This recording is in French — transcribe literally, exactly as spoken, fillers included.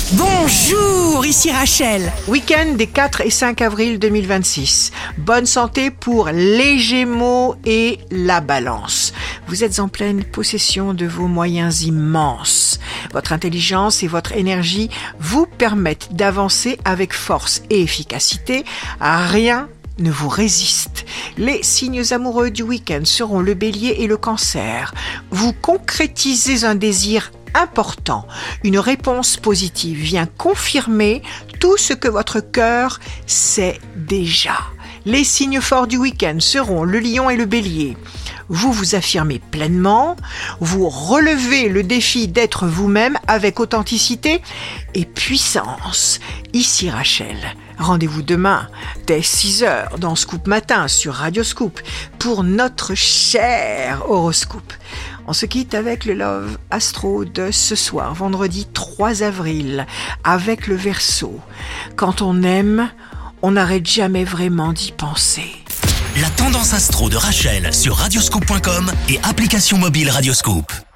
Bonjour, ici Rachel. Week-end des quatre et cinq avril deux mille vingt-six. Bonne santé pour les Gémeaux et la Balance. Vous êtes en pleine possession de vos moyens immenses. Votre intelligence et votre énergie vous permettent d'avancer avec force et efficacité. Rien ne vous résiste. Les signes amoureux du week-end seront le Bélier et le Cancer. Vous concrétisez un désir important. Une réponse positive vient confirmer tout ce que votre cœur sait déjà. Les signes forts du week-end seront le Lion et le Bélier. Vous vous affirmez pleinement, vous relevez le défi d'être vous-même avec authenticité et puissance. Ici Rachel, rendez-vous demain dès six heures dans Scoop Matin sur Radio Scoop pour notre cher horoscope. On se quitte avec le Love Astro de ce soir, vendredi trois avril, avec le Verseau. Quand on aime, on n'arrête jamais vraiment d'y penser. La tendance astro de Rachel sur radioscoop point com et application mobile Radioscoop.